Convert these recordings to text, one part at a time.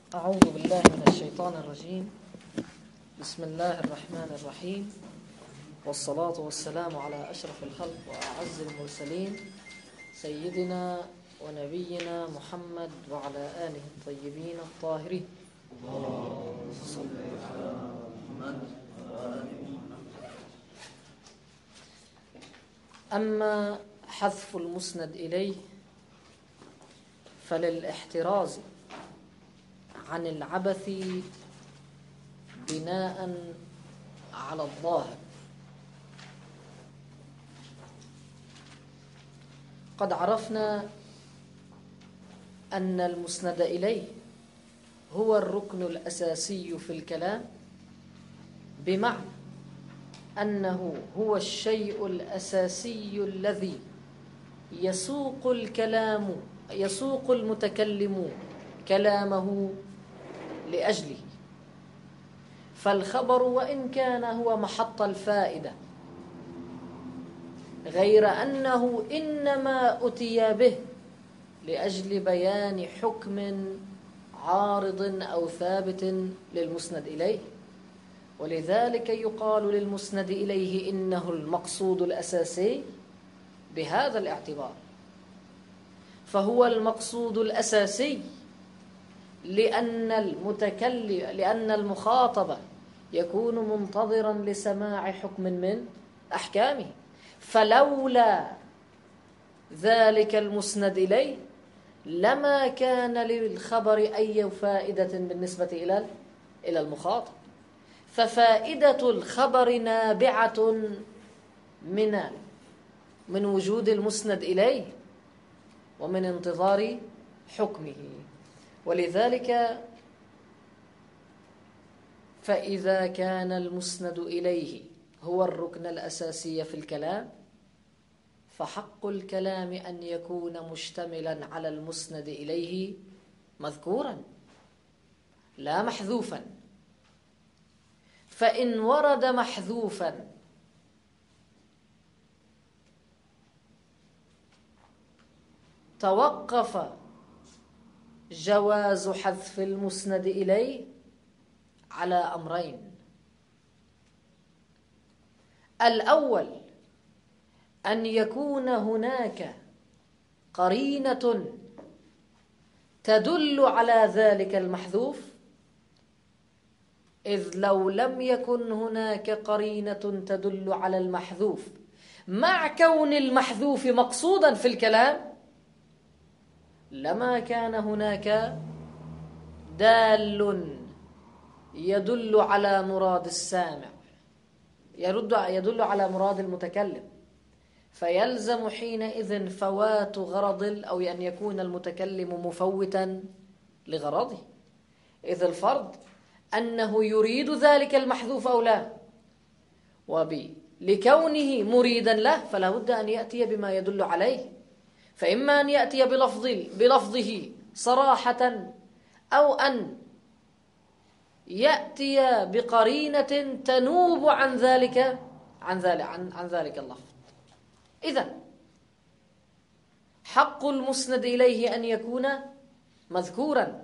أعوذ بالله من الشيطان الرجيم. بسم الله الرحمن الرحيم، والصلاة والسلام على أشرف الخلق وأعز المرسلين سيدنا ونبينا محمد وعلى آله الطيبين الطاهرين. أما حذف المسند إليه فللاحتراز عن العبث بناء على الظاهر. قد عرفنا أن المسند إليه هو الركن الأساسي في الكلام، بمعنى أنه هو الشيء الأساسي الذي يسوق المتكلم كلامه لأجله. فالخبر وإن كان هو محط الفائدة، غير أنه إنما أتي به لأجل بيان حكم عارض أو ثابت للمسند إليه، ولذلك يقال للمسند إليه إنه المقصود الأساسي بهذا الاعتبار. فهو المقصود الأساسي لأن المخاطب يكون منتظرا لسماع حكم من أحكامه، فلولا ذلك المسند إليه لما كان للخبر أي فائدة بالنسبة إلى المخاطب. ففائدة الخبر نابعة من وجود المسند إليه ومن انتظار حكمه. ولذلك فإذا كان المسند إليه هو الركن الأساسي في الكلام، فحق الكلام أن يكون مشتملا على المسند إليه مذكورا لا محذوفا. فإن ورد محذوفا توقف جواز حذف المسند إليه على أمرين: الأول أن يكون هناك قرينة تدل على ذلك المحذوف، إذ لو لم يكن هناك قرينة تدل على المحذوف مع كون المحذوف مقصودا في الكلام لما كان هناك دال يدل على مراد السامع، يدل على مراد المتكلم، فيلزم حينئذ فوات غرض أو أن يكون المتكلم مفوتا لغرضه، إذ الفرض أنه يريد ذلك المحذوف أو لا، لكونه مريدا له فلا بد أن يأتي بما يدل عليه، فإما أن يأتي بلفظه صراحة، أو أن يأتي بقرينة تنوب عن ذلك اللفظ. إذن حق المسند إليه أن يكون مذكورا،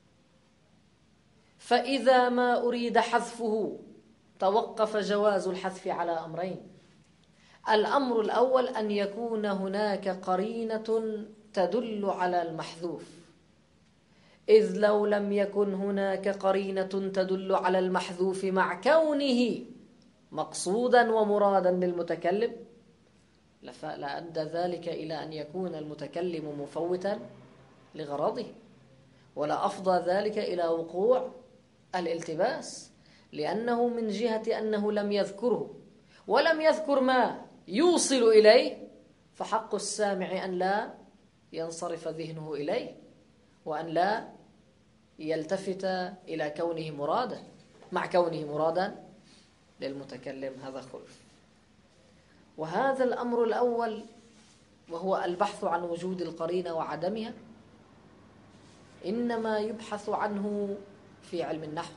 فإذا ما أريد حذفه توقف جواز الحذف على أمرين: الأمر الأول أن يكون هناك قرينة تدل على المحذوف، إذ لو لم يكن هناك قرينة تدل على المحذوف مع كونه مقصودا ومرادا للمتكلم لأدى ذلك إلى أن يكون المتكلم مفوتا لغرضه، ولا أفضى ذلك إلى وقوع الالتباس، لأنه من جهة أنه لم يذكره ولم يذكر ما يوصل إليه، فحق السامع أن لا ينصرف ذهنه إليه وأن لا يلتفت إلى كونه مرادا مع كونه مرادا للمتكلم. هذا خلف. وهذا الأمر الأول وهو البحث عن وجود القرينة وعدمها إنما يبحث عنه في علم النحو،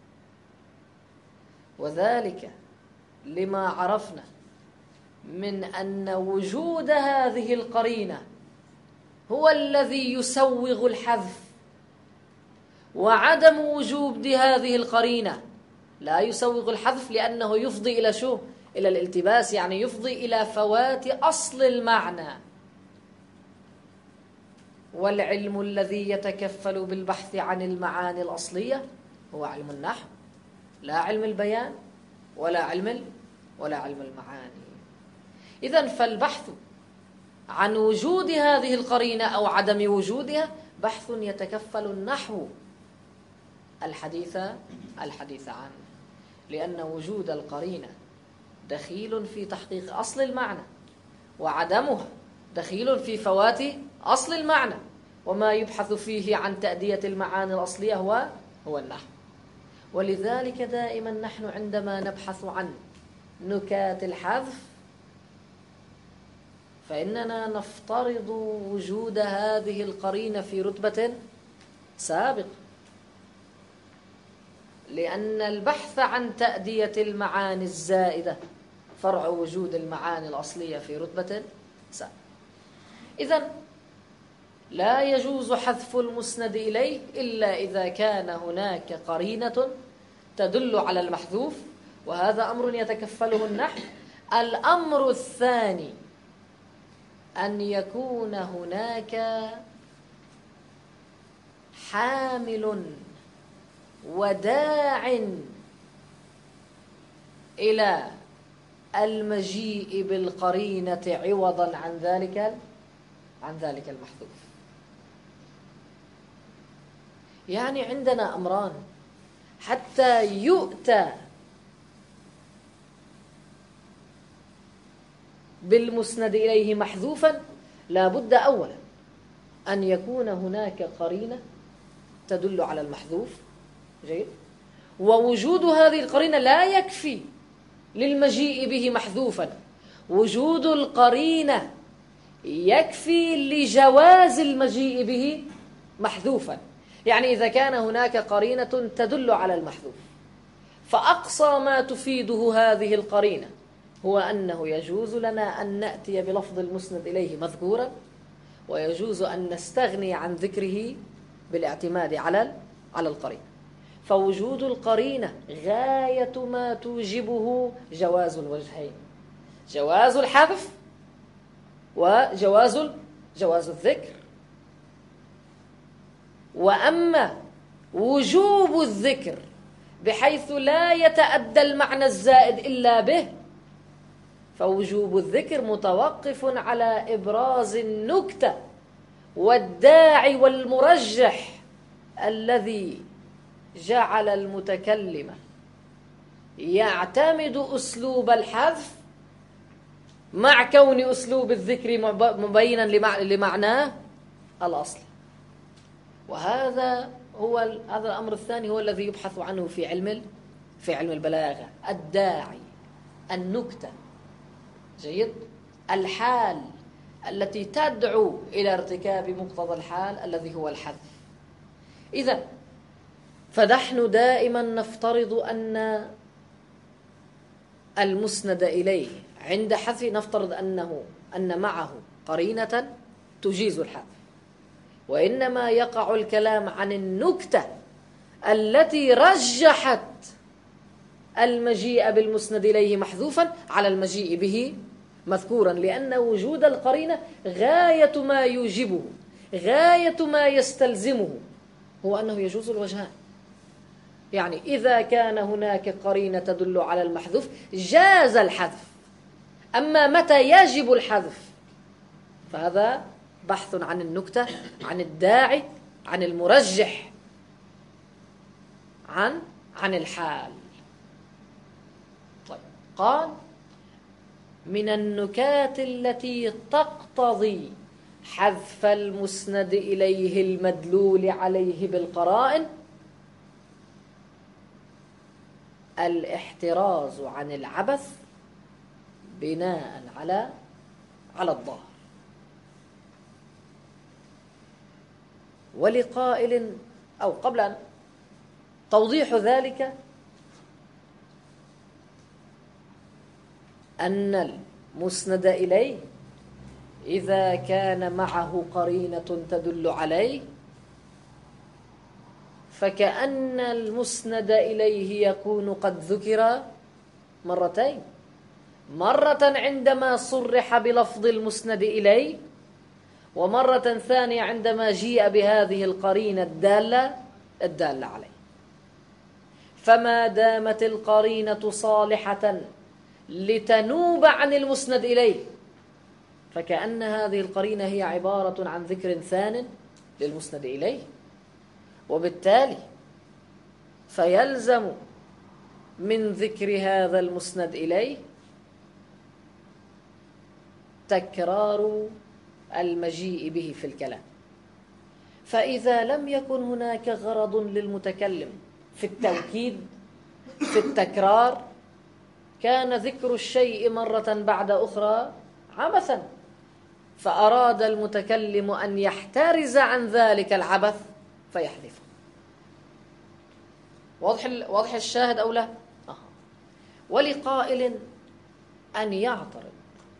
وذلك لما عرفنا من أن وجود هذه القرينة هو الذي يسوغ الحذف وعدم وجود هذه القرينة لا يسوغ الحذف، لأنه يفضي إلى شو؟ إلى الالتباس، يعني يفضي إلى فوات أصل المعنى. والعلم الذي يتكفل بالبحث عن المعاني الأصلية هو علم النحو، لا علم البيان ولا علم المعاني. إذن فالبحث عن وجود هذه القرينة أو عدم وجودها بحث يتكفل النحو الحديث عنه، لأن وجود القرينة دخيل في تحقيق أصل المعنى، وعدمها دخيل في فوات أصل المعنى. وما يبحث فيه عن تأدية المعاني الأصلية هو النحو. ولذلك دائما نحن عندما نبحث عن نكات الحذف فإننا نفترض وجود هذه القرينة في رتبة سابقة، لأن البحث عن تأدية المعاني الزائدة فرع وجود المعاني الأصلية في رتبة سابقة. إذن لا يجوز حذف المسند إليه إلا إذا كان هناك قرينة تدل على المحذوف، وهذا أمر يتكفله النحو. الأمر الثاني أن يكون هناك حامل وداع إلى المجيء بالقرينة عوضا عن ذلك المحذوف. يعني عندنا أمران: حتى يؤتى بالمسند إليه محذوفا لا بد أولا أن يكون هناك قرينة تدل على المحذوف، جيد، ووجود هذه القرينة لا يكفي للمجيء به محذوفا، وجود القرينة يكفي لجواز المجيء به محذوفا. يعني إذا كان هناك قرينة تدل على المحذوف، فأقصى ما تفيده هذه القرينة هو أنه يجوز لنا أن نأتي بلفظ المسند إليه مذكورا، ويجوز أن نستغني عن ذكره بالاعتماد على القرينة. فوجود القرينة غاية ما توجبه جواز الوجهين: جواز الحذف وجواز الذكر. وأما وجوب الذكر بحيث لا يتأدى المعنى الزائد إلا به، فوجوب الذكر متوقف على إبراز النكتة والداعي والمرجح الذي جعل المتكلم يعتمد أسلوب الحذف مع كون أسلوب الذكر مبينا لمعناه الأصل. وهذا هذا الأمر الثاني هو الذي يبحث عنه في علم البلاغة: الداعي، النكتة، جيد، الحال التي تدعو إلى ارتكاب مقتضى الحال الذي هو الحذف. إذن فنحن دائما نفترض أن المسند إليه عند حذف نفترض أن معه قرينة تجيز الحذف، وإنما يقع الكلام عن النكتة التي رجحت المجيء بالمسند إليه محذوفا على المجيء به مذكورا، لأن وجود القرينة غاية ما يوجبه، غاية ما يستلزمه هو أنه يجوز الوجهان. يعني إذا كان هناك قرينة تدل على المحذوف جاز الحذف، أما متى يجب الحذف فهذا بحث عن النكتة، عن الداعي، عن المرجح، عن الحال. طيب، قال: من النكات التي تقتضي حذف المسند إليه المدلول عليه بالقرائن الاحتراز عن العبث بناء على الظاهر. ولقائل أو قبل أن توضيح ذلك أن المسند إليه إذا كان معه قرينة تدل عليه فكأن المسند إليه يكون قد ذكر مرتين، مرة عندما صرح بلفظ المسند إليه، ومرة ثانية عندما جيء بهذه القرينة الدالة عليه. فما دامت القرينة صالحة لتنوب عن المسند إليه، فكأن هذه القرينة هي عبارة عن ذكر ثان للمسند إليه، وبالتالي فيلزم من ذكر هذا المسند إليه تكرار المجيء به في الكلام. فإذا لم يكن هناك غرض للمتكلم في التوكيد في التكرار، كان ذكر الشيء مرة بعد أخرى عبثا، فأراد المتكلم أن يحترز عن ذلك العبث فيحذفه. واضح الشاهد أو لا؟ ولقائل أن يعترض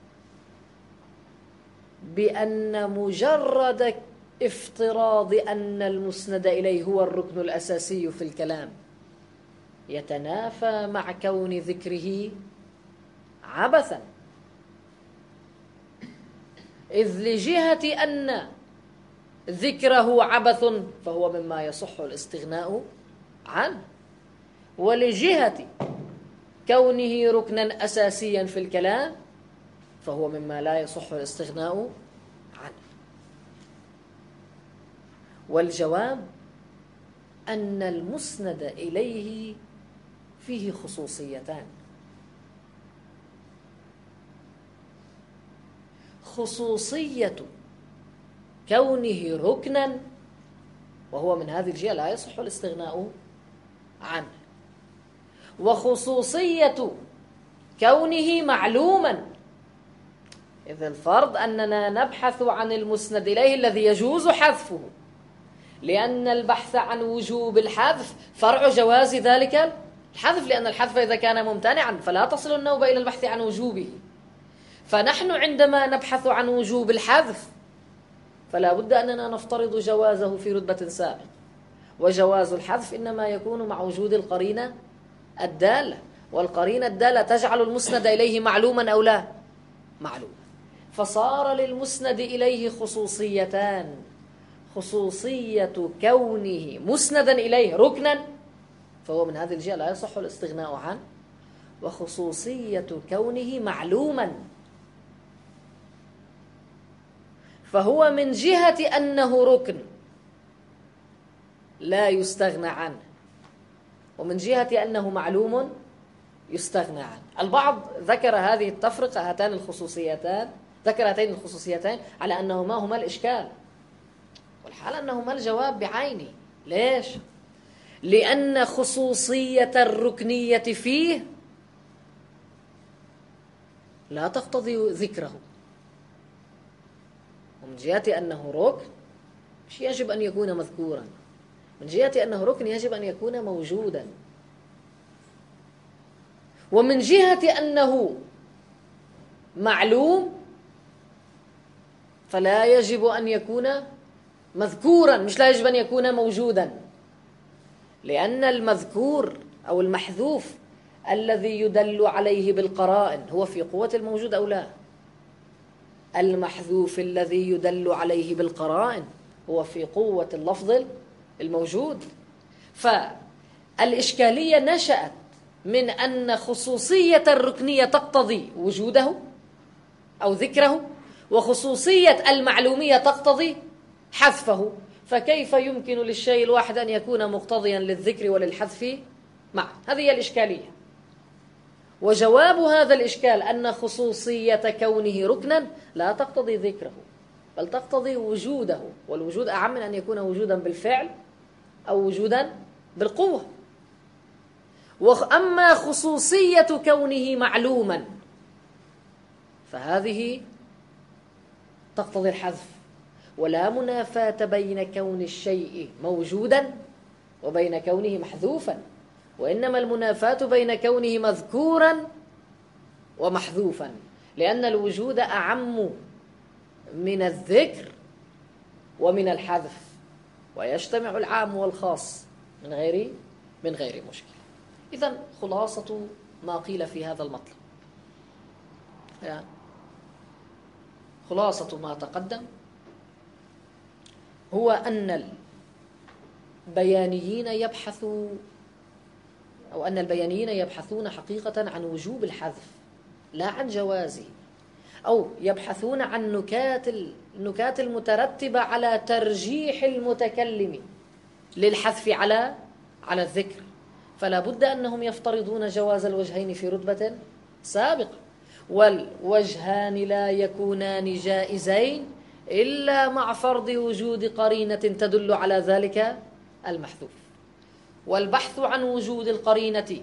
بأن مجرد افتراض أن المسند إليه هو الركن الأساسي في الكلام يتنافى مع كون ذكره عبثا، إذ لجهة أن ذكره عبث فهو مما يصح الاستغناء عنه، ولجهة كونه ركنا أساسيا في الكلام فهو مما لا يصح الاستغناء عنه. والجواب أن المسند إليه فيه خصوصيتان: خصوصية كونه ركنا، وهو من هذه الجهة لا يصح الاستغناء عنه، وخصوصية كونه معلوما، إذ الفرض أننا نبحث عن المسند إليه الذي يجوز حذفه، لأن البحث عن وجوب الحذف فرع جواز ذلك الحذف، لأن الحذف إذا كان ممتنعا فلا تصل النوبة إلى البحث عن وجوبه. فنحن عندما نبحث عن وجوب الحذف فلا بد أننا نفترض جوازه في رتبة سابقة، وجواز الحذف إنما يكون مع وجود القرينة الدالة، والقرينة الدالة تجعل المسند إليه معلوما أو لا معلوما. فصار للمسند إليه خصوصيتان: خصوصية كونه مسندا إليه ركنا فهو من هذه الجهة لا يصح الاستغناء عنه، وخصوصية كونه معلوما فهو من جهة أنه ركن لا يستغنى عنه، ومن جهة أنه معلوم يستغنى عنه. البعض ذكر هذه التفرقة، هاتين الخصوصيتان، ذكر هاتين الخصوصيتين على أنهما هما الإشكال، والحال أنهما الجواب بعينه. ليش؟ لأن خصوصية الركنية فيه لا تقتضي ذكره، ومن جهة أنه ركن مش يجب أن يكون مذكورا، من جهة أنه ركن يجب أن يكون موجودا، ومن جهة أنه معلوم فلا يجب أن يكون مذكورا، مش لا يجب أن يكون موجودا، لأن المذكور أو المحذوف الذي يدل عليه بالقرائن هو في قوة الموجود أو لا؟ المحذوف الذي يدل عليه بالقرائن هو في قوة اللفظ الموجود. فالإشكالية نشأت من أن خصوصية الركنية تقتضي وجوده أو ذكره، وخصوصية المعلومية تقتضي حذفه، فكيف يمكن للشيء الواحد أن يكون مقتضيا للذكر وللحذف معا؟ هذه هي الإشكالية. وجواب هذا الإشكال أن خصوصية كونه ركنا لا تقتضي ذكره، بل تقتضي وجوده، والوجود أعم من أن يكون وجودا بالفعل أو وجودا بالقوة. وأما خصوصية كونه معلوما فهذه تقتضي الحذف، ولا منافاة بين كون الشيء موجودا وبين كونه محذوفا، وإنما المنافاة بين كونه مذكورا ومحذوفا، لأن الوجود أعم من الذكر ومن الحذف، ويجتمع العام والخاص من غير مشكلة. إذن خلاصة ما قيل في هذا المطلب، يعني خلاصة ما تقدم هو أن البيانيين يبحثون حقيقة عن وجوب الحذف لا عن جوازه، أو يبحثون عن النكات المترتبة على ترجيح المتكلم للحذف على الذكر، فلا بد أنهم يفترضون جواز الوجهين في رتبة سابقة، والوجهان لا يكونان جائزين إلا مع فرض وجود قرينة تدل على ذلك المحذوف. والبحث عن وجود القرينة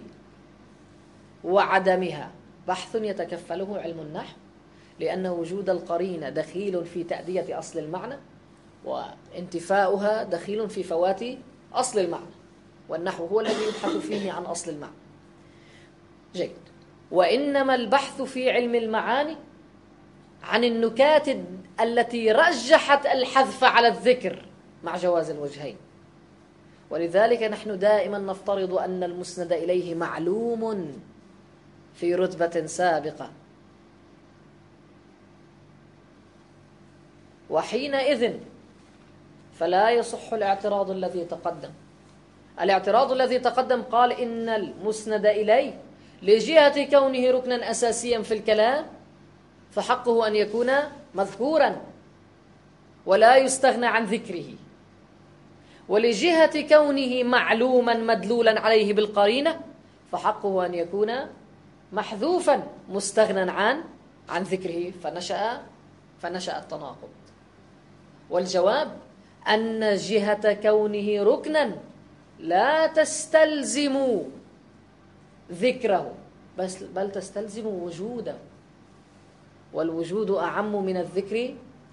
وعدمها بحث يتكفله علم النحو، لأن وجود القرينة دخيل في تأدية أصل المعنى، وانتفاؤها دخيل في فوات أصل المعنى، والنحو هو الذي يبحث فيه عن أصل المعنى. جيد. وإنما البحث في علم المعاني عن النكات التي رجحت الحذف على الذكر مع جواز الوجهين. ولذلك نحن دائما نفترض أن المسند إليه معلوم في رتبة سابقة، وحينئذ فلا يصح الاعتراض الذي تقدم. الاعتراض الذي تقدم قال إن المسند إليه لجهة كونه ركنا أساسيا في الكلام فحقه أن يكون مذكورا ولا يستغنى عن ذكره، ولجهة كونه معلوما مدلولا عليه بالقرينة فحقه أن يكون محذوفا مستغنى عن ذكره، فنشأ التناقض. والجواب أن جهة كونه ركنا لا تستلزم ذكره بل تستلزم وجوده، والوجود أعم من الذكر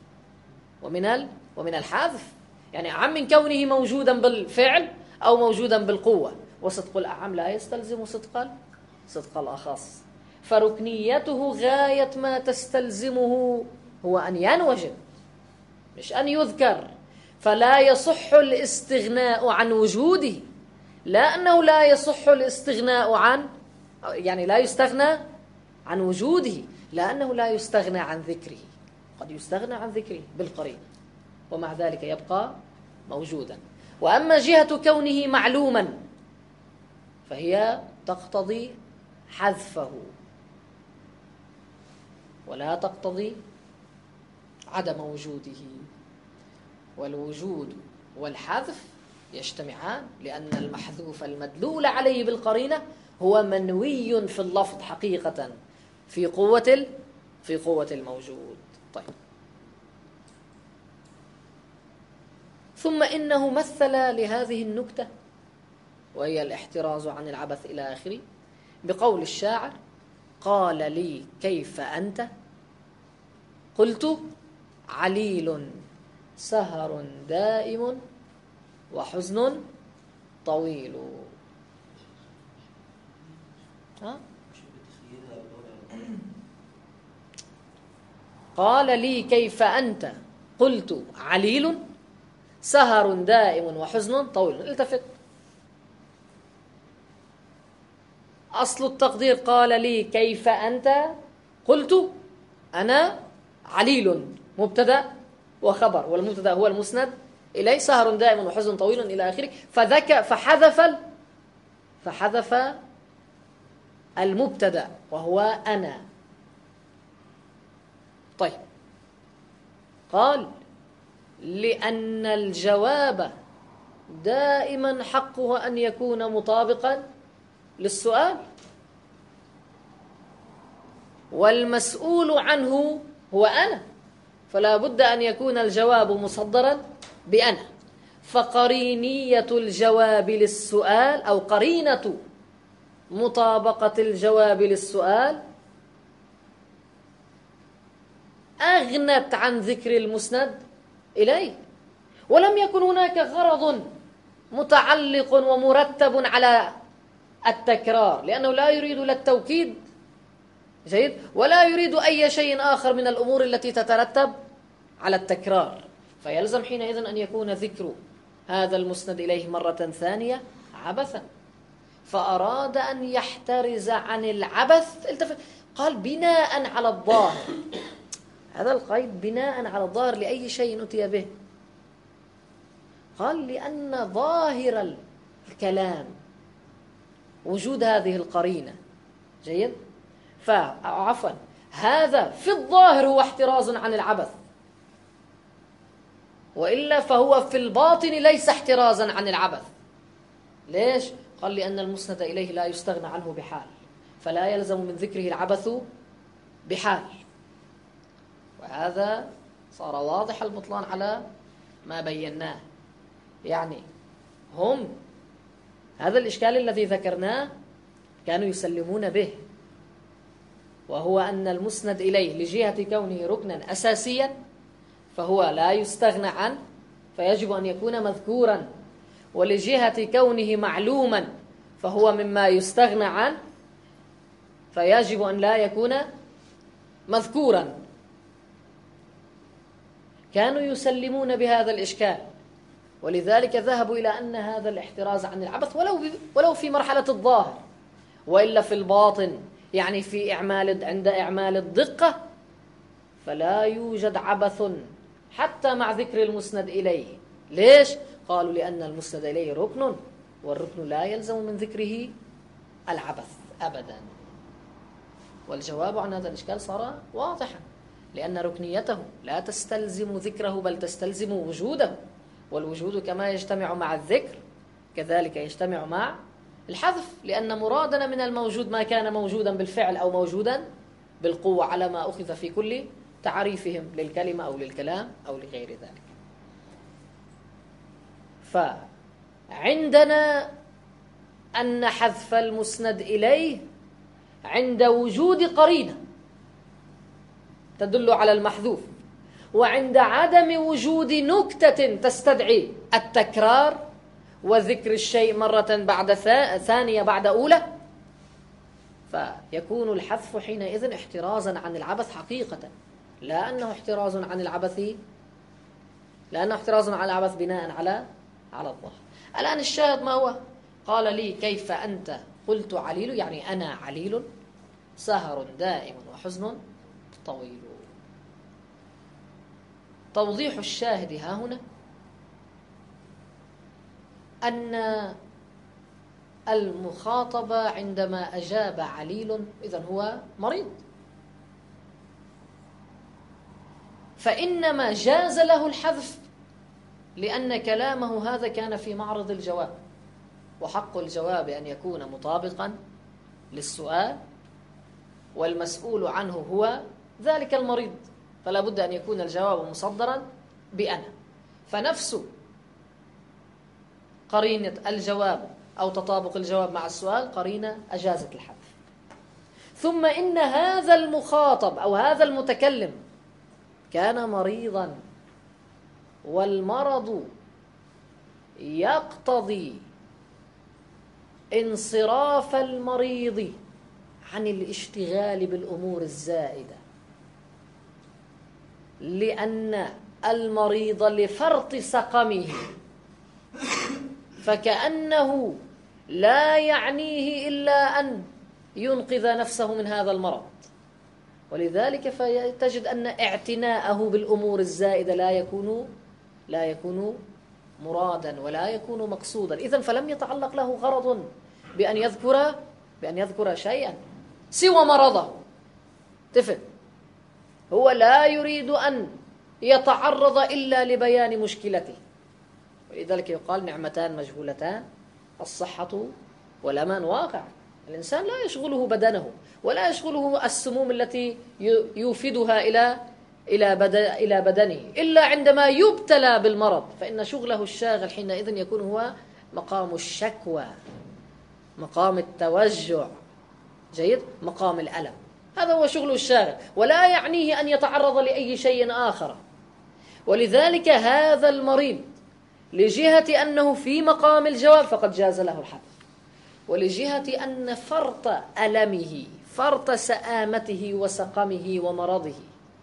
ومن الحذف، يعني أعم من كونه موجودا بالفعل أو موجودا بالقوة، وصدق الأعم لا يستلزم صدق الأخص، فركنيته غاية ما تستلزمه هو أن ينوجد مش أن يذكر، فلا يصح الاستغناء عن وجوده، لا أنه لا يصح الاستغناء يعني لا يستغنى عن وجوده، لأنه لا يستغنى عن ذكره، قد يستغنى عن ذكره بالقرينة ومع ذلك يبقى موجودا. وأما جهة كونه معلوما فهي تقتضي حذفه ولا تقتضي عدم وجوده، والوجود والحذف يجتمعان لأن المحذوف المدلول عليه بالقرينة هو منوي في اللفظ حقيقة في قوة الموجود. طيب، ثم إنه مثل لهذه النكتة وهي الاحتراز عن العبث إلى آخره بقول الشاعر: قال لي كيف أنت قلت عليل سهر دائم وحزن طويل. قال لي كيف أنت قلت عليل سهر دائم وحزن طويل. التفت، أصل التقدير قال لي كيف أنت قلت أنا عليل مبتدأ وخبر، والمبتدأ هو المسند إليه، سهر دائم وحزن طويل إلى آخره، فحذف المبتدأ وهو أنا. طيب، قال لأن الجواب دائما حقه أن يكون مطابقا للسؤال، والمسؤول عنه هو أنا، فلا بد أن يكون الجواب مصدرا بأنا، فقرينية الجواب للسؤال أو قرينة مطابقة الجواب للسؤال أغنت عن ذكر المسند إليه، ولم يكن هناك غرض متعلق ومرتب على التكرار، لأنه لا يريد لا التوكيد جيد ولا يريد أي شيء آخر من الأمور التي تترتب على التكرار، فيلزم حينئذ أن يكون ذكر هذا المسند إليه مرة ثانية عبثا، فأراد أن يحترز عن العبث. قال بناء على الظاهر. هذا القيد بناء على الظاهر لأي شيء أتي به. قال لأن ظاهر الكلام وجود هذه القرينة. جيد؟ عفوا، هذا في الظاهر هو احتراز عن العبث، وإلا فهو في الباطن ليس احترازا عن العبث. ليش؟ قال لأن المسند إليه لا يستغنى عنه بحال، فلا يلزم من ذكره العبث بحال. وهذا صار واضح البطلان على ما بيناه. يعني هم هذا الإشكال الذي ذكرناه كانوا يسلمون به، وهو أن المسند إليه لجهة كونه ركنا أساسيا فهو لا يستغنى عنه، فيجب أن يكون مذكورا، ولجهة كونه معلوما فهو مما يستغنى عنه، فيجب أن لا يكون مذكورا. كانوا يسلمون بهذا الإشكال، ولذلك ذهبوا إلى أن هذا الاحتراز عن العبث ولو في مرحلة الظاهر، وإلا في الباطن، يعني في عند إعمال الدقة فلا يوجد عبث حتى مع ذكر المسند إليه. ليش؟ قالوا لأن المسند إليه ركن، والركن لا يلزم من ذكره العبث أبدا. والجواب عن هذا الإشكال صار واضحا، لأن ركنيته لا تستلزم ذكره بل تستلزم وجوده، والوجود كما يجتمع مع الذكر كذلك يجتمع مع الحذف، لأن مرادنا من الموجود ما كان موجودا بالفعل أو موجودا بالقوة على ما أخذ في كل تعريفهم للكلمة أو للكلام أو لغير ذلك. فعندنا أن حذف المسند إليه عند وجود قرينة تدل على المحذوف، وعند عدم وجود نكتة تستدعي التكرار وذكر الشيء مرة بعد ثانية بعد أولى، فيكون الحذف حينئذ احترازا عن العبث حقيقة، لا أنه احتراز عن العبث بناء على الظاهر. الآن الشاهد ما هو؟ قال لي كيف أنت؟ قلت عليل، يعني أنا عليل، سهر دائم وحزن طويل. توضيح الشاهد ها هنا أن المخاطب عندما أجاب عليل إذن هو مريض، فإنما جاز له الحذف لأن كلامه هذا كان في معرض الجواب، وحق الجواب أن يكون مطابقا للسؤال، والمسؤول عنه هو ذلك المريض، فلا بد أن يكون الجواب مصدرا بأنا. فنفس قرينة الجواب أو تطابق الجواب مع السؤال قرينة أجازت الحذف. ثم إن هذا المخاطب أو هذا المتكلم كان مريضا، والمرض يقتضي انصراف المريض عن الاشتغال بالأمور الزائدة، لأن المريض لفرط سقمه فكأنه لا يعنيه إلا أن ينقذ نفسه من هذا المرض، ولذلك فتجد أن اعتناءه بالأمور الزائدة لا يكون مرادا ولا يكون مقصودا. إذن فلم يتعلق له غرض بأن يذكر شيئا سوى مرضه. تفهم؟ هو لا يريد أن يتعرض إلا لبيان مشكلته، ولذلك يقال نعمتان مجهولتان، الصحة والأمان واقع. الإنسان لا يشغله بدنه ولا يشغله السموم التي يوفدها إلى بدنه إلا عندما يبتلى بالمرض، فإن شغله الشاغل حينئذ يكون هو مقام الشكوى، مقام التوجع، جيد، مقام الألم. هذا هو شغله الشاغل، ولا يعنيه أن يتعرض لأي شيء آخر. ولذلك هذا المريض لجهة أنه في مقام الجواب فقد جاز له الحذف، ولجهة أن فرط ألمه، فرط سآمته وسقمه ومرضه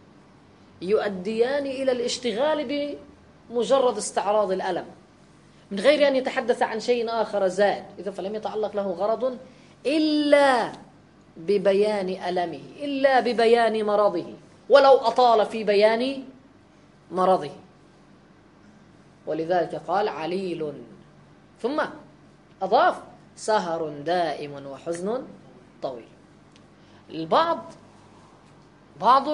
يؤديان إلى الاشتغال بمجرد استعراض الألم، من غير أن يتحدث عن شيء آخر زائد، إذا فلم يتعلق له غرض إلا ببيان ألمه، إلا ببيان مرضه، ولو أطال في بيان مرضه. ولذلك قال عليل، ثم أضاف سهر دائم وحزن طويل. بعض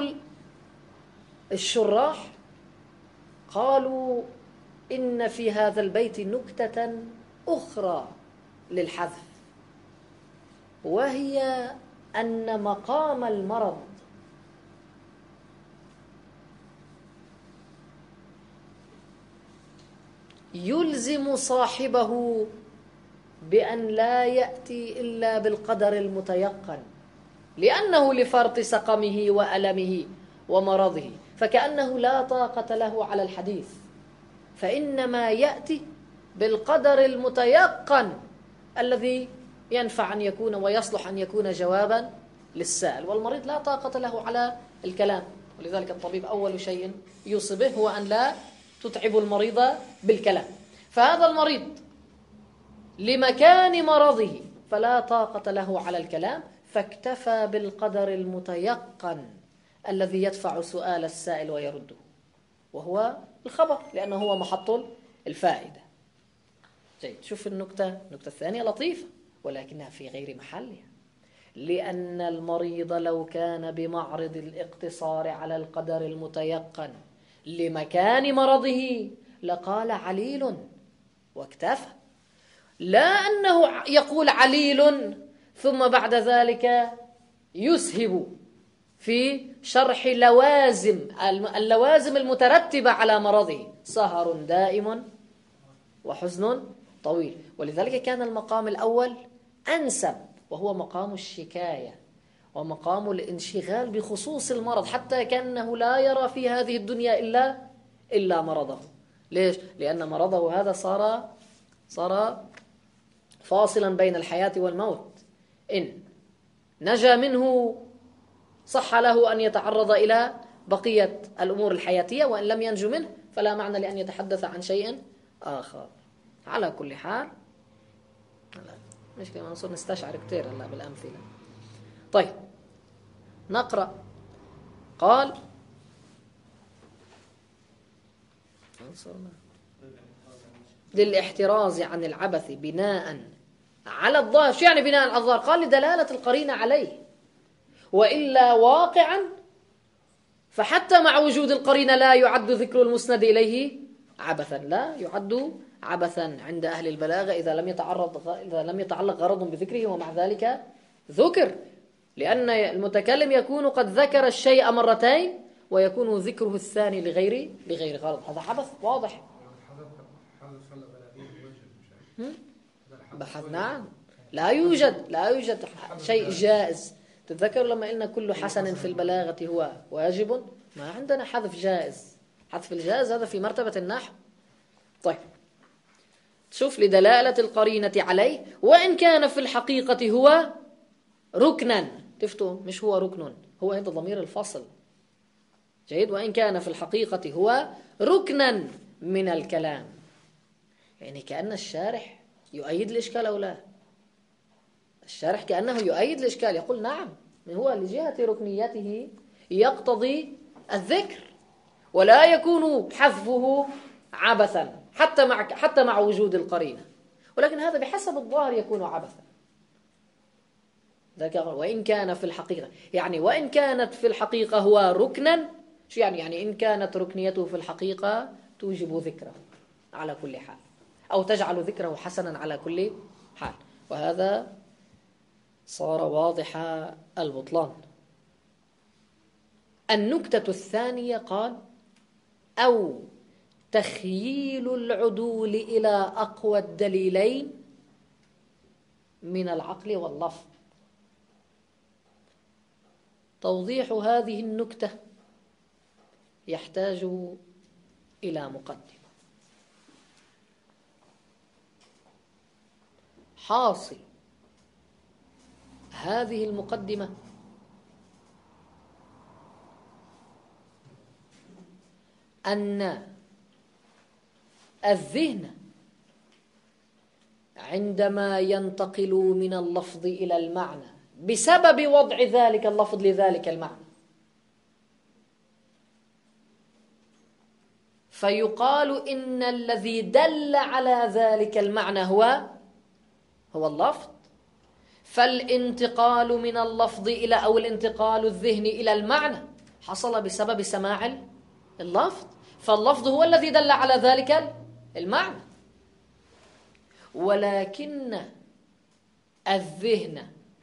الشراح قالوا إن في هذا البيت نكتة أخرى للحذف، وهي أن مقام المرض يلزم صاحبه بأن لا يأتي إلا بالقدر المتيقن، لأنه لفرط سقمه وألمه ومرضه، فكأنه لا طاقة له على الحديث، فإنما يأتي بالقدر المتيقن الذي ينفع أن يكون ويصلح أن يكون جوابا للسائل، والمريض لا طاقة له على الكلام. ولذلك الطبيب أول شيء يوصي به هو أن لا تتعب المريض بالكلام. فهذا المريض لمكان مرضه فلا طاقة له على الكلام، فاكتفى بالقدر المتيقن الذي يدفع سؤال السائل ويرده، وهو الخبر، لأنه هو محط الفائدة. جيد. شوف النكتة الثانية لطيفة ولكنها في غير محلها، لأن المريض لو كان بمعرض الاقتصار على القدر المتيقن لمكان مرضه لقال عليل واكتفى، لا أنه يقول عليل ثم بعد ذلك يسهب في شرح اللوازم المترتبة على مرضه، سهر دائم وحزن طويل. ولذلك كان المقام الأول أنسب، وهو مقام الشكاية ومقام الانشغال بخصوص المرض، حتى كأنه لا يرى في هذه الدنيا إلا مرضه. ليش؟ لأن مرضه هذا صار فاصلا بين الحياة والموت، إن نجا منه صح له أن يتعرض إلى بقية الأمور الحياتية، وإن لم ينجو منه فلا معنى لأن يتحدث عن شيء آخر. على كل حال مشكلة ما نصير نستشعر كتير هلا بالأمثلة. طيب نقرأ. قال للاحتراز عن العبث بناء على الظاهر. شو يعني بناء على الظاهر؟ قال لدلالة القرينة عليه، وإلا واقعا فحتى مع وجود القرينة لا يعد ذكر المسند إليه عبثا، لا يعد عبثا عند أهل البلاغة إذا لم يتعلق غرض بذكره ومع ذلك ذكر، لأن المتكلم يكون قد ذكر الشيء مرتين ويكون ذكره الثاني لغير غرض، هذا عبث واضح. نعم، لا يوجد شيء جائز. تتذكر لما قلنا كل حسن في البلاغة هو واجب؟ ما عندنا حذف جائز. حذف الجائز هذا في مرتبة النحو. طيب شوف لدلالة القرينة عليه، وإن كان في الحقيقة هو ركنا. تفتوا مش هو ركن، هو هذا ضمير الفصل. جيد. وإن كان في الحقيقة هو ركنا من الكلام، يعني كأن الشارح يؤيد الإشكال أو لا؟ الشارح كأنه يؤيد الإشكال، يقول نعم هو لجهة ركنيته يقتضي الذكر، ولا يكون حذفه عبثا حتى مع وجود القرينة، ولكن هذا بحسب الظاهر يكون عبثا. وإن كان في الحقيقة، يعني وإن كانت في الحقيقة هو ركنا. شو يعني إن كانت ركنيته في الحقيقة توجب ذكره على كل حال، أو تجعل ذكره حسنا على كل حال، وهذا صار واضح البطلان. النكتة الثانية قال أو تخييل العدول إلى أقوى الدليلين من العقل واللفظ. توضيح هذه النكتة يحتاج إلى مقدمة. حاصل هذه المقدمة أن الذهن عندما ينتقل من اللفظ إلى المعنى بسبب وضع ذلك اللفظ لذلك المعنى، فيقال إن الذي دل على ذلك المعنى هو اللفظ. فالانتقال من اللفظ إلى أو الانتقال الذهني إلى المعنى حصل بسبب سماع اللفظ، فاللفظ هو الذي دل على ذلك المعنى. ولكن الذهن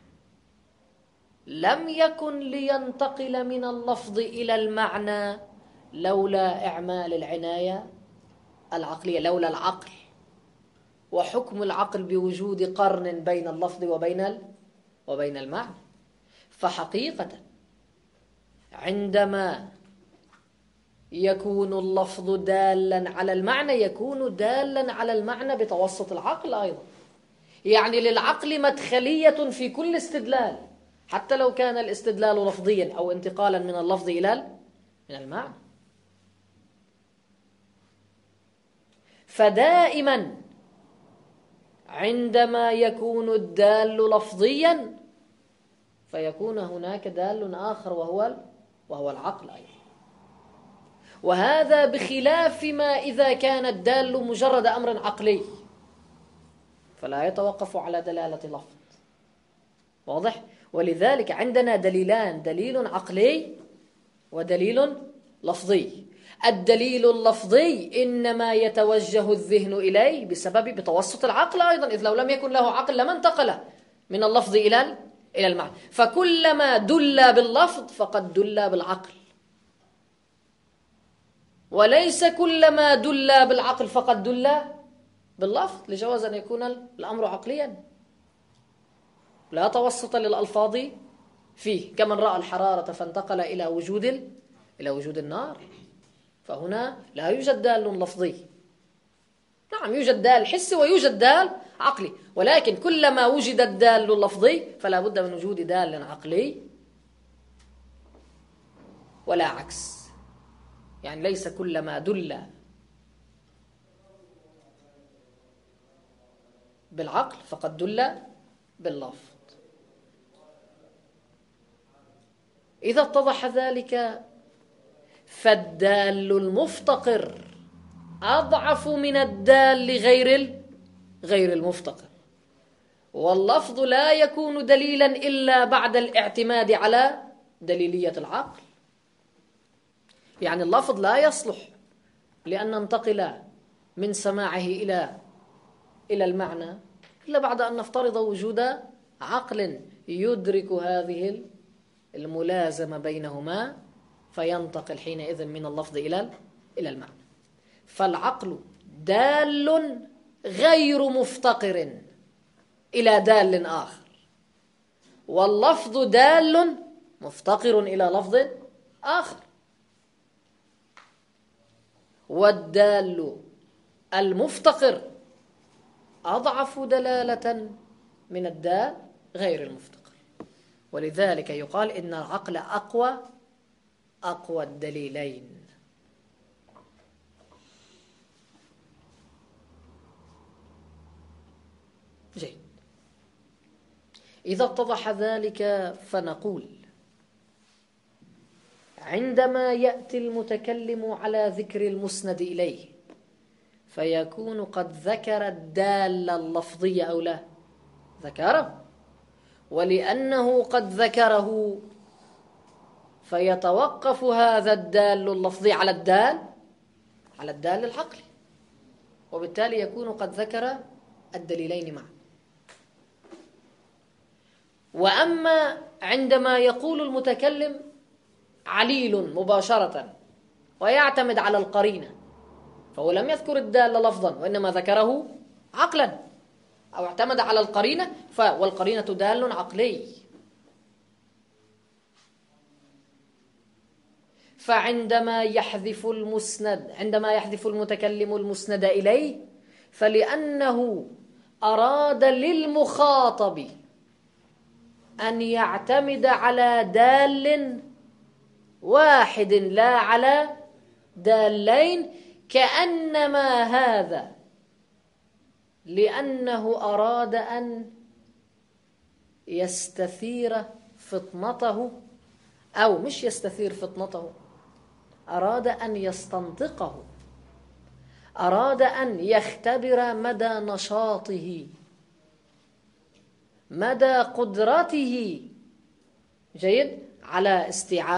لم يكن لينتقل من اللفظ إلى المعنى لولا إعمال العناية العقلية، لولا العقل وحكم العقل بوجود قرن بين اللفظ وبين المعنى. فحقيقة عندما يكون اللفظ دالا على المعنى يكون دالا على المعنى بتوسط العقل أيضا، يعني للعقل مدخلية في كل استدلال حتى لو كان الاستدلال لفظيا أو انتقالا من اللفظ إلى من المعنى. فدائما عندما يكون الدال لفظيا فيكون هناك دال آخر وهو العقل أيضا. وهذا بخلاف ما إذا كان الدال مجرد أمر عقلي فلا يتوقف على دلالة لفظ. واضح؟ ولذلك عندنا دليلان، دليل عقلي ودليل لفظي. الدليل اللفظي إنما يتوجه الذهن إليه بتوسط العقل أيضا، إذ لو لم يكن له عقل لما انتقل من اللفظ إلى المعنى. فكلما دل باللفظ فقد دل بالعقل، وليس كلما دل بالعقل فقد دل باللفظ، لجواز أن يكون الأمر عقليا لا توسط للألفاظ فيه، كمن رأى الحرارة فانتقل إلى وجود النار، فهنا لا يوجد دال لفظي. نعم يوجد دال حسي ويوجد دال عقلي، ولكن كلما وجد الدال اللفظي فلا بد من وجود دال عقلي ولا عكس. يعني ليس كلما دل بالعقل فقد دل باللفظ. إذا اتضح ذلك فالدال المفتقر أضعف من الدال غير المفتقر، واللفظ لا يكون دليلا إلا بعد الاعتماد على دليلية العقل. يعني اللفظ لا يصلح لأن ننتقل من سماعه إلى المعنى إلا بعد أن نفترض وجود عقل يدرك هذه الملازمة بينهما، فينتقل حينئذ من اللفظ إلى المعنى. فالعقل دال غير مفتقر إلى دال آخر، واللفظ دال مفتقر إلى لفظ آخر. والدال المفتقر أضعف دلالة من الدال غير المفتقر، ولذلك يقال إن العقل أقوى الدليلين. جيد. إذا اتضح ذلك فنقول عندما يأتي المتكلم على ذكر المسند إليه فيكون قد ذكر الدال اللفظية أو لا؟ ذكره، ولأنه قد ذكره فيتوقف هذا الدال اللفظي على الدال العقلي، وبالتالي يكون قد ذكر الدليلين معا. وأما عندما يقول المتكلم عليل مباشرة ويعتمد على القرينة فهو لم يذكر الدال لفظا وإنما ذكره عقلا، أو اعتمد على القرينة والقرينة دال عقلي. فعندما يحذف المتكلم المسند إليه فلأنه أراد للمخاطب أن يعتمد على دال واحد لا على دالين، كأنما هذا لأنه أراد أن يستثير فطنته، أو مش يستثير فطنته، أراد أن يستنطقه، أراد أن يختبر مدى نشاطه، مدى قدرته، جيد، على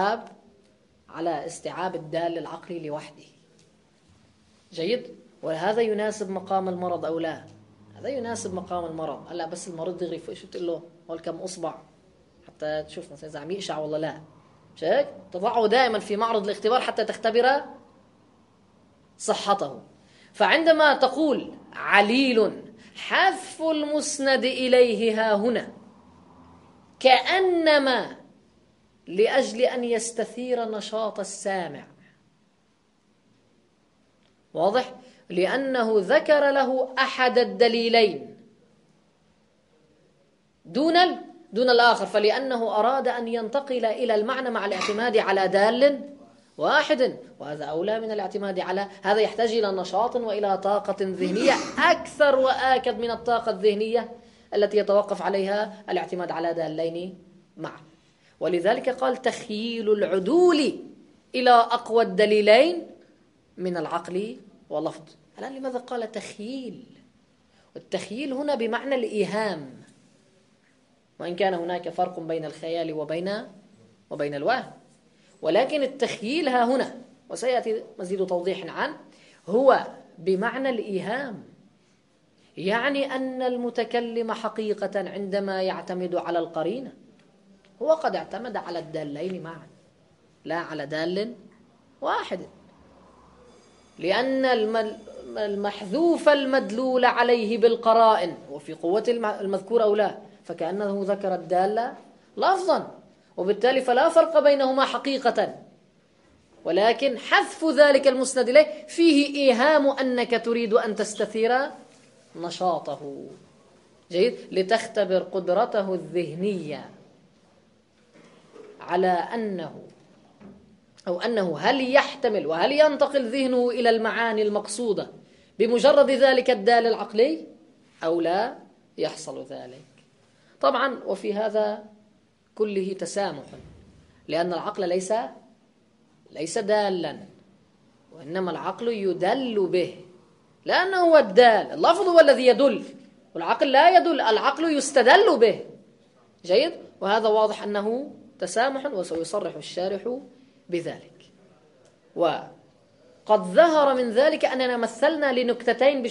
استيعاب الدال العقلي لوحده. جيد. وهذا يناسب مقام المرض أو لا؟ هذا يناسب مقام المرض. هلا بس المريض دغري فوق شو بتقول له؟ هول كم أصبع حتى تشوف مثلا إذا عم يقشع ولا لا. مش هيك؟ تضعه دائما في معرض الاختبار حتى تختبر صحته. فعندما تقول عليل حذف المسند إليه ها هنا كأنما لأجل أن يستثير نشاط السامع. واضح؟ لأنه ذكر له أحد الدليلين دون الآخر، فلأنه أراد أن ينتقل إلى المعنى مع الاعتماد على دال واحد، وهذا أولى من الاعتماد على هذا. يحتاج إلى نشاط وإلى طاقة ذهنية أكثر وآكد من الطاقة الذهنية التي يتوقف عليها الاعتماد على دالين معا. ولذلك قال تخييل العدول إلى أقوى الدليلين من العقل واللفظ. الآن لماذا قال تخييل؟ والتخييل هنا بمعنى الإيهام، وإن كان هناك فرق بين الخيال وبين الوهم، ولكن التخييل ها هنا وسيأتي مزيد توضيح عنه هو بمعنى الإيهام. يعني أن المتكلم حقيقة عندما يعتمد على القرينة هو قد اعتمد على الدالين معا لا على دال واحد، لأن المحذوف المدلول عليه بالقرائن وفي قوة المذكور أو لا، فكأنه ذكر الدالة لفظا، وبالتالي فلا فرق بينهما حقيقة، ولكن حذف ذلك المسند إليه فيه إيهام أنك تريد أن تستثير نشاطه. جيد. لتختبر قدرته الذهنية على أنه هل يحتمل وهل ينتقل ذهنه إلى المعاني المقصودة بمجرد ذلك الدال العقلي أو لا يحصل ذلك. طبعا وفي هذا كله تسامح، لأن العقل ليس دالا، وإنما العقل يدل به، لأنه هو الدال. اللفظ هو الذي يدل والعقل لا يدل، العقل يستدل به. جيد. وهذا واضح أنه تسامح، وسيصرح الشارح بذلك. وقد ظهر من ذلك أننا مثلنا لنكتتين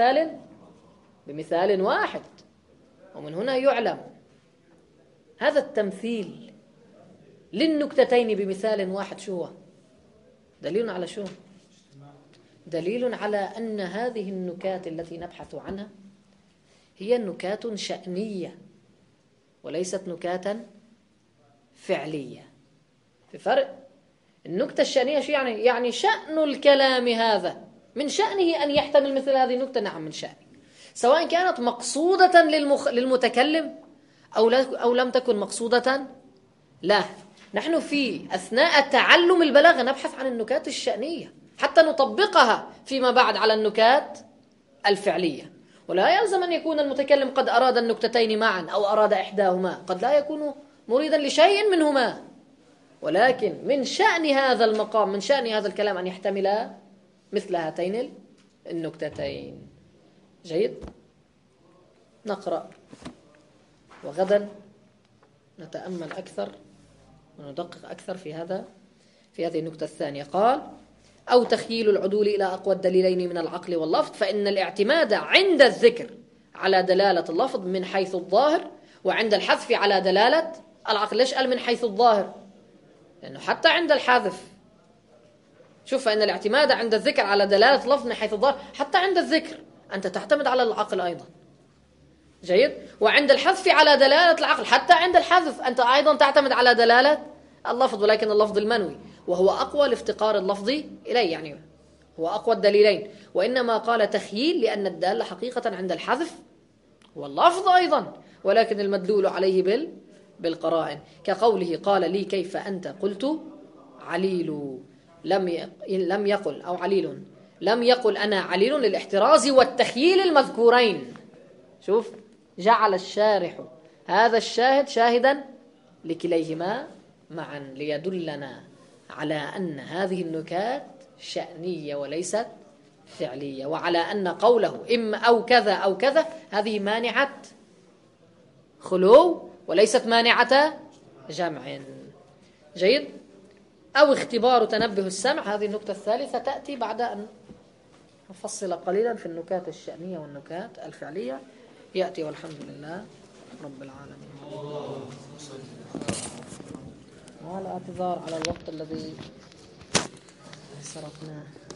بمثال واحد، ومن هنا يعلم هذا التمثيل للنكتتين بمثال واحد شو هو؟ دليل على شو؟ دليل على أن هذه النكات التي نبحث عنها هي نكات شأنية وليست نكاتا فعلية. في فرق. النكتة الشأنية شو يعني شأن الكلام هذا من شأنه أن يحتمل مثل هذه النكتة. نعم من شأنه، سواء كانت مقصودة للمتكلم أو لم تكن مقصودة. لا، نحن في أثناء تعلم البلاغة نبحث عن النكات الشأنية حتى نطبقها فيما بعد على النكات الفعلية. ولا يلزم أن يكون المتكلم قد أراد النكتتين معا أو أراد إحداهما، قد لا يكون مريدا لشيء منهما، ولكن من شأن هذا المقام، من شأن هذا الكلام أن يحتمل مثل هاتين النكتتين. جيد. نقرأ وغدا نتأمل أكثر وندقق أكثر في هذه النكتة الثانية. قال أو تخييل العدول إلى أقوى الدليلين من العقل واللفظ، فإن الاعتماد عند الذكر على دلالة اللفظ من حيث الظاهر، وعند الحذف على دلالة العقل. ليش قال من حيث الظاهر؟ لأنه حتى عند الحذف شوف، فإن الاعتماد عند الذكر على دلالة اللفظ من حيث الظاهر، حتى عند الذكر أنت تعتمد على العقل أيضا. جيد. وعند الحذف على دلالة العقل، حتى عند الحذف أنت أيضا تعتمد على دلالة اللفظ، ولكن اللفظ المنوي، وهو أقوى لافتقار اللفظ إليه، يعني هو أقوى الدليلين. وإنما قال تخييل لأن الدالة حقيقة عند الحذف هو اللفظ أيضا، ولكن المدلول عليه بالقرائن، كقوله قال لي كيف أنت قلت عليل، لم يقل أو عليل لم يقل أنا عليل للاحتراز والتخييل المذكورين. شوف، جعل الشارح هذا الشاهد شاهدا لكليهما معا ليدلنا على أن هذه النكات شأنية وليست فعلية، وعلى أن قوله إما أو كذا أو كذا هذه مانعة خلو وليست مانعة جمع. جيد. أو اختبار تنبه السمع، هذه النكتة الثالثة تأتي بعد أن نفصل قليلا في النكات الشأنية والنكات الفعلية. يأتي والحمد لله رب العالمين. وعلى اعتذار على الوقت الذي سرقناه.